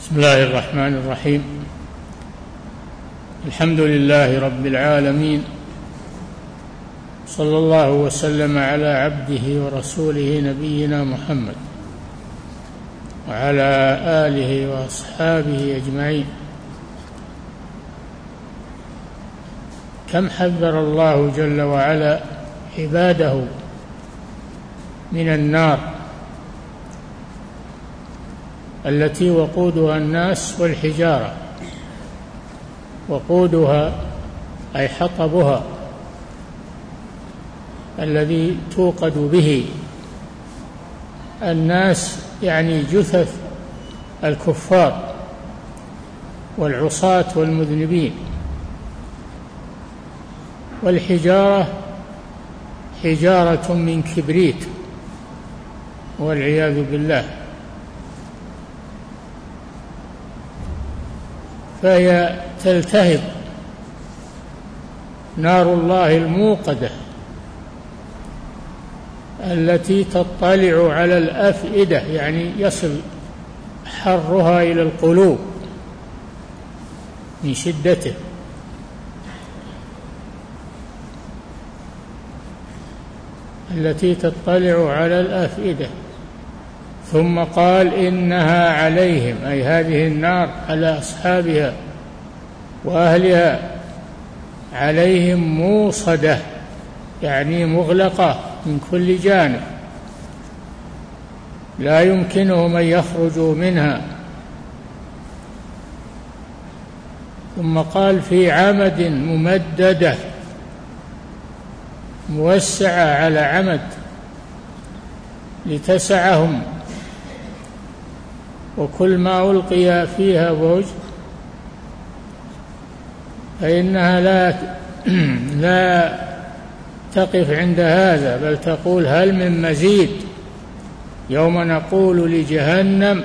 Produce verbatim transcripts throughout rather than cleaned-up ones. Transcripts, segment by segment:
بسم الله الرحمن الرحيم. الحمد لله رب العالمين، صلى الله وسلم على عبده ورسوله نبينا محمد وعلى آله وأصحابه أجمعين. كم حذر الله جل وعلا عباده من النار التي وقودها الناس والحجارة. وقودها أي حطبها الذي توقد به الناس، يعني جثث الكفار والعصاة والمذنبين. والحجارة حجارة من كبريت والعياذ بالله، فهي تلتهب نار الله الموقدة التي تطلع على الأفئدة، يعني يصل حرها إلى القلوب من شدته. التي تطلع على الأفئدة. ثم قال إنها عليهم، أي هذه النار على أصحابها وأهلها، عليهم موصدة، يعني مغلقة من كل جانب، لا يمكنهم أن يخرجوا منها. ثم قال في عمد ممددة، موسعة على عمد لتسعهم، وكل ما ألقي فيها فوج فإنها لا لا تقف عند هذا، بل تقول هل من مزيد. يوم نقول لجهنم،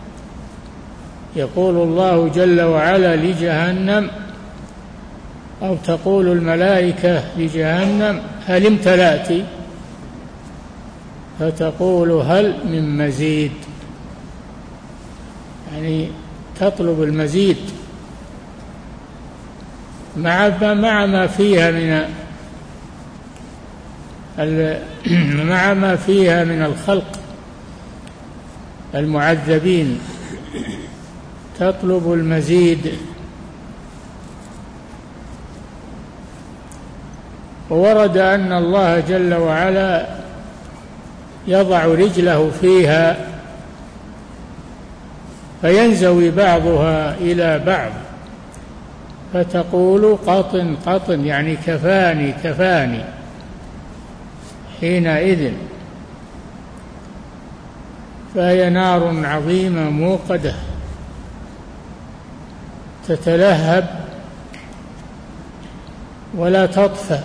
يقول الله جل وعلا لجهنم، أو تقول الملائكة لجهنم هل امتلأت، فتقول هل من مزيد، يعني تطلب المزيد مع مع ما فيها من مع ما فيها من الخلق المعذبين، تطلب المزيد. وورد أن الله جل وعلا يضع رجله فيها فينزوي بعضها إلى بعض، فتقول قطن قطن، يعني كفاني كفاني. حينئذ فهي نار عظيمة موقدة تتلهب ولا تطفأ،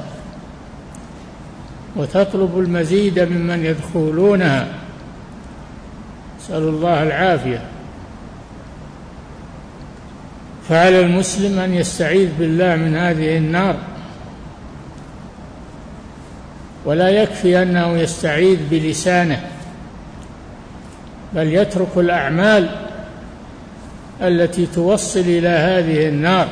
وتطلب المزيد ممن يدخلونها، نسأل الله العافية. فعلى المسلم أن يستعيذ بالله من هذه النار، ولا يكفي أنه يستعيذ بلسانه، بل يترك الأعمال التي توصل إلى هذه النار،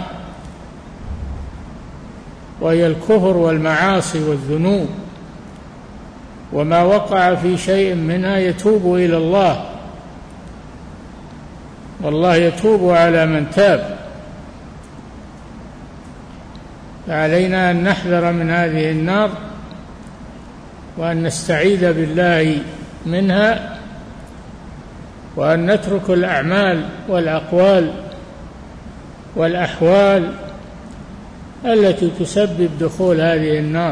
وهي الكفر والمعاصي والذنوب. وما وقع في شيء منها يتوب إلى الله، والله يتوب على من تاب. فعلينا أن نحذر من هذه النار، وأن نستعيذ بالله منها، وأن نترك الأعمال والأقوال والأحوال التي تسبب دخول هذه النار.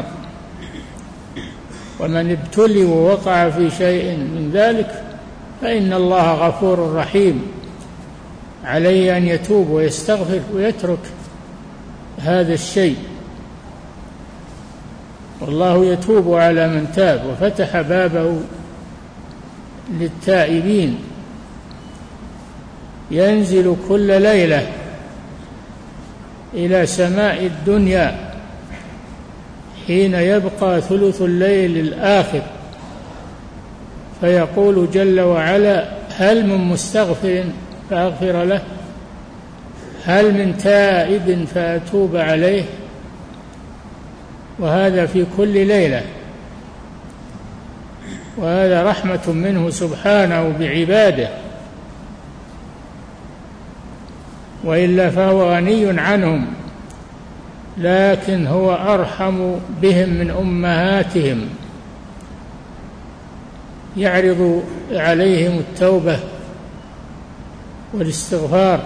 ومن ابتلي ووقع في شيء من ذلك فإن الله غفور رحيم، عليه أن يتوب ويستغفر ويترك هذا الشيء، والله يتوب على من تاب، وفتح بابه للتائبين. ينزل كل ليلة إلى سماء الدنيا حين يبقى ثلث الليل الآخر، فيقول جل وعلا هل من مستغفر فأغفر له؟ هل من تائب فأتوب عليه؟ وهذا في كل ليلة، وهذا رحمة منه سبحانه بعباده، وإلا فهو غني عنهم، لكن هو أرحم بهم من أمهاتهم، يعرض عليهم التوبة والاستغفار،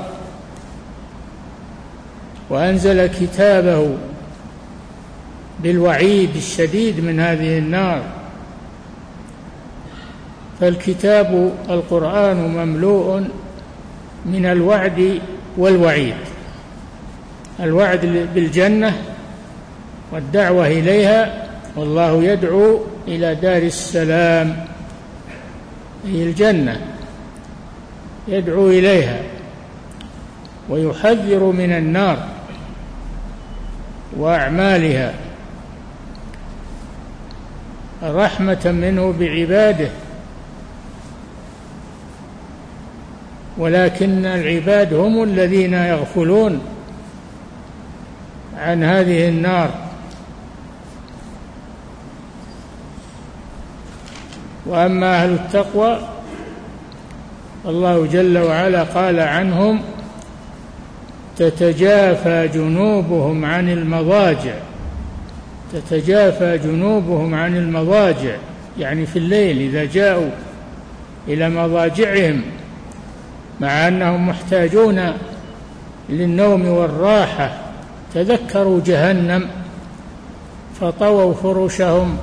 وأنزل كتابه بالوعيد الشديد من هذه النار. فالكتاب القرآن مملوء من الوعد والوعيد، الوعد بالجنة والدعوة إليها، والله يدعو إلى دار السلام، هي الجنة، يدعو إليها ويحذر من النار وأعمالها رحمة منه بعباده. ولكن العباد هم الذين يغفلون عن هذه النار. وأما أهل التقوى الله جل وعلا قال عنهم: تتجافى جنوبهم عن المضاجع. تتجافى جنوبهم عن المضاجع يعني في الليل إذا جاءوا إلى مضاجعهم، مع أنهم محتاجون للنوم والراحة، تذكروا جهنم فطووا فرشهم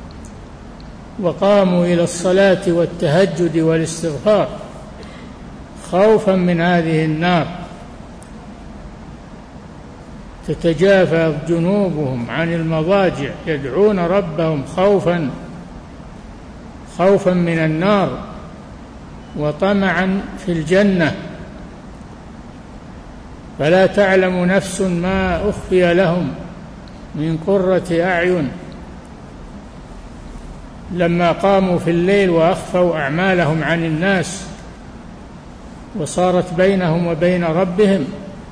وقاموا إلى الصلاة والتهجد والاستغفار خوفا من هذه النار. تتجافى جنوبهم عن المضاجع يدعون ربهم خوفا خوفا من النار وطمعا في الجنة. فلا تعلم نفس ما أخفي لهم من قرة أعين. لما قاموا في الليل وأخفوا أعمالهم عن الناس وصارت بينهم وبين ربهم،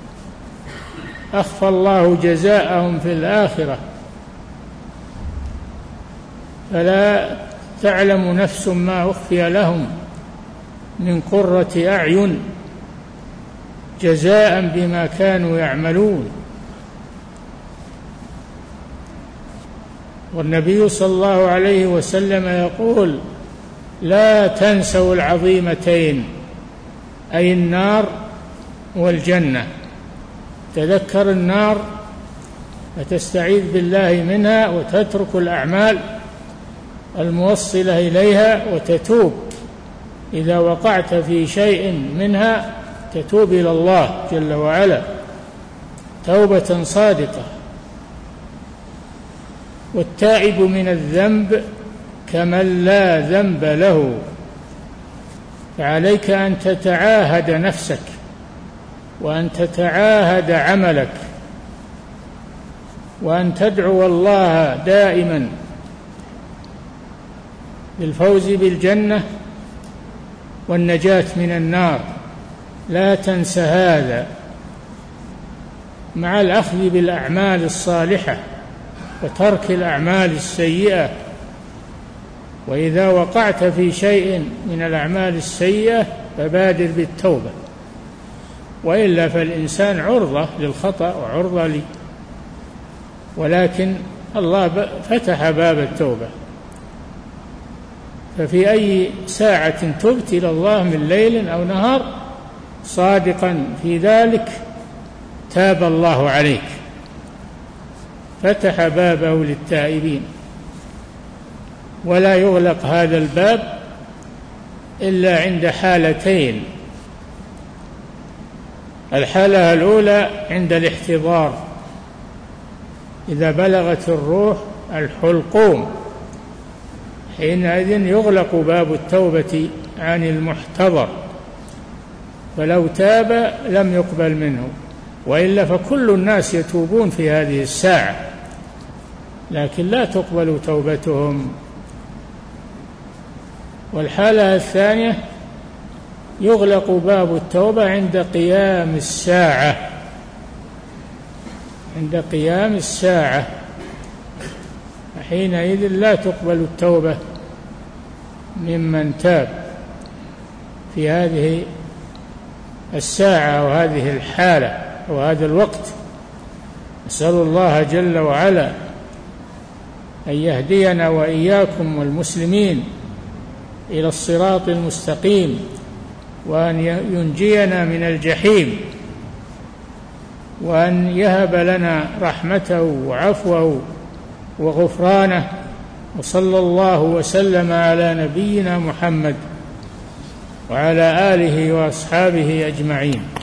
أخفى الله جزاءهم في الآخرة. فلا تعلم نفس ما أخفي لهم من قرة أعين جزاء بما كانوا يعملون. والنبي صلى الله عليه وسلم يقول: لا تنسوا العظيمتين، أي النار والجنة. تذكر النار فتستعيذ بالله منها وتترك الأعمال الموصلة إليها وتتوب إذا وقعت في شيء منها، تتوب إلى الله جل وعلا توبة صادقة. والتائب من الذنب كمن لا ذنب له. فعليك أن تتعاهد نفسك وأن تتعاهد عملك وأن تدعو الله دائما للفوز بالجنة والنجاة من النار. لا تنس هذا، مع الأخذ بالأعمال الصالحة وترك الأعمال السيئة. وإذا وقعت في شيء من الأعمال السيئة فبادر بالتوبة، وإلا فالإنسان عرضة للخطأ وعرضة لي. ولكن الله فتح باب التوبة، ففي أي ساعة تبت إلى الله من ليل أو نهار صادقا في ذلك تاب الله عليك، فتح بابه للتائبين. ولا يغلق هذا الباب إلا عند حالتين: الحالة الأولى عند الاحتضار، إذا بلغت الروح الحلقوم، حينئذ يغلق باب التوبة عن المحتضر، فلو تاب لم يقبل منه. وإلا فكل الناس يتوبون في هذه الساعة، لكن لا تقبل توبتهم. والحالة الثانية يغلق باب التوبة عند قيام الساعة، عند قيام الساعة، حينئذ لا تقبل التوبة ممن تاب في هذه الساعة وهذه الحالة وهذا الوقت. نسأل الله جل وعلا أن يهدينا وإياكم والمسلمين إلى الصراط المستقيم، وأن ينجينا من الجحيم، وأن يهب لنا رحمته وعفوه وغفرانه. وصلى الله وسلم على نبينا محمد وعلى آله وأصحابه أجمعين.